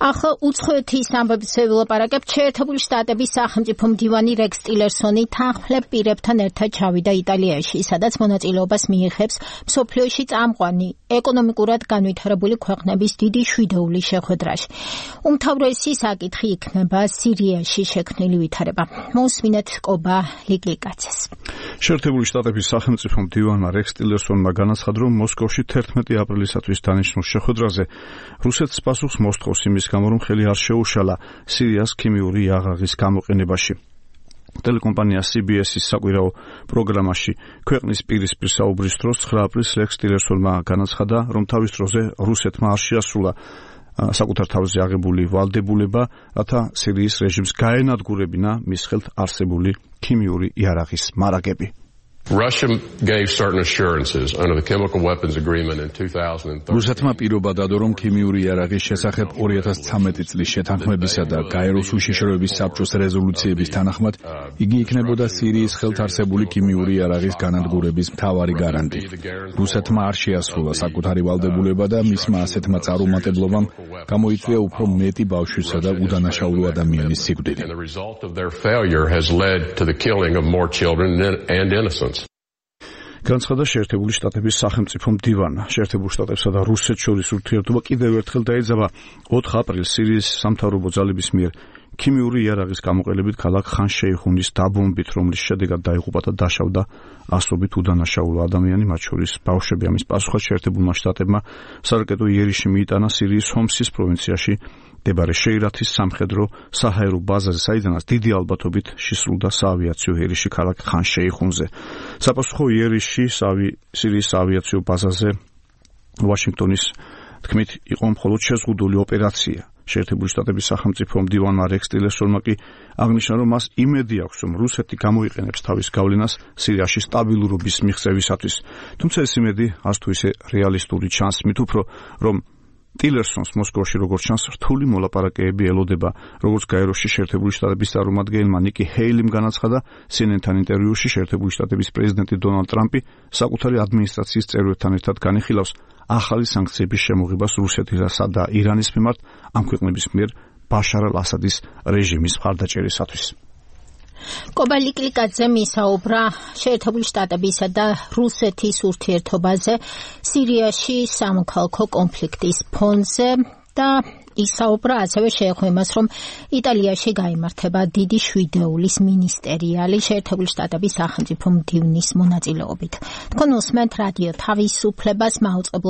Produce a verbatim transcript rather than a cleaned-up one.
ახლა უცხოეთის ამბებზე ვილაპარაკებ. შეერთებული შტატების სახელმწიფო მდივანი რექს ტილერსონი თანხმლებ პირებთან ერთად ჩავიდა იტალიაში, სადაც მონაწილეობას მიიღებს მსოფლიოში წამყვანი ეკონომიკურად განვითარებული ქვეყნების დიდი შვიდეულის შეხვედრაში. უმთავრესი საკითხი იქნება სირიაში შექმნილი ვითარება. მოусმინეთ კობა ლიკლიკაცეს. შეერთებული შტატების სახელმწიფო მდივანმა რექს ტილერსონმა განაცხადა, რომ მოსკოვში თერთმეტი აპრილისათვის დანიშნულ შეხვედრაზე რუსეთს პასუხს მოსთხოვს იმის გამო, რომ ხელი არ შეუშალა სირიას ქიმიური იარაღის გამოყენებაში. ტელეკომპანია C B S-ის საკვირაო პროგრამაში ქვეყნის პირისპირ საუბრის დროს ცხრა აპრილს რექს ტილერსონმა განაცხადა, რომ თავის დროზე რუსეთმა არ შეასრულა საკუთარ თავზე აღებული ვალდებულება, რათა სირიის რეჟიმს გაენადგურებინა მის ხელთ არსებული ქიმიური იარაღის მარაგები. Russia gave certain assurances under the chemical weapons agreement in two thousand thirteen. რუსეთმა პირობა დადო, რომ ქიმიური იარაღის შესახებ ორი ათას ცხრამეტი წლის შეთანხმებისა და გაეროს უშიშროების საბჭოს რეზოლუციების თანახმად იგი იქნებოდა სირიის ხელთ არსებული ქიმიური იარაღის განადგურების მთავარი გარანტი. რუსეთმა არ შეასრულა საკუთარი ვალდებულება და მისმა ასეთმა წარუმატებლობამ გამოიწვია უფრო მეტი ბავშვისა და უდანაშაულო ადამიანის სიკვდილი. The result of their failure has led to the killing of more children and innocents. განცხადა შეერთებული შტატების სახელმწიფო მდივანმა. შეერთებულ შტატებსა და რუსეთს შორის ურთიერთობა კიდევ ერთხელ დაეძაბა ოთხ აპრილს სირიის სამთავრობო ძალების მიერ ქიმიური იარაღის გამოყენებით ქალაქ ხან-შეიხუნის დაბომბით, რომლის შედეგად დაიღუპა და დაშავდა ასობით უდანაშაულო ადამიანი, მათ შორის ბავშვები. ამის პასუხად შეერთებულმა შტატებმა სარაკეტო იერიში მიიტანა სირიის ჰომსის პროვინციაში მდებარე შეირათის სამხედრო საჰაერო ბაზაზე, საიდანაც დიდი ალბათობით შესრულდა საავიაციო იერიში ქალაქ ხან-შეიხუნზე. საპასუხო იერიში სირიის საავიაციო ბაზაზე ვაშინგტონის თქმით იყო მხოლოდ შეზღუდული ოპერაცია. შეერთებული შტატების სახელმწიფო მდივანმა რექს ტილერსონმა კი აღნიშნა, რომ მას იმედი აქვს, რომ რუსეთი გამოიყენებს თავის გავლენას სირიაში სტაბილურობის მიღწევისათვის. თუმცა ეს იმედი არც თუ ისე რეალისტური ჩანს, მით უფრო რომ ტილერსონს მოსკოვში როგორც ჩანს რთული მოლაპარაკებები ელოდება. როგორც გაეროში შეერთებული შტატების წარმომადგენელმა ნიკი ჰეილიმ განაცხადა C N N-თან ინტერვიუში, შეერთებული შტატების პრეზიდენტი დონალდ ტრამპი საკუთარი ადმინისტრაციის წევრებთან ერთად განიხილავს ახალი სანქციების შემოღებას რუსეთისა და ირანის მიმართ ამ ქვეყნების მიერ ბაშარ ალ-ასადის რეჟიმის მხარდაჭერისათვის. კობა ლიკლიკაძე მისაუბრა შეერთებული შტატებისა და რუსეთის ურთიერთობაზე სირიაში სამოქალაქო კონფლიქტის ფონზე და ისაუბრა ასევე შეეხო იმას, რომ იტალიაში გაიმართება დიდი შვიდეულის მინისტერიალი შეერთებული შტატების სახელმწიფო მდივნის მონაწილეობით. თქვენ უსმენთ რადიო თავისუფლებას, მაუწყებლო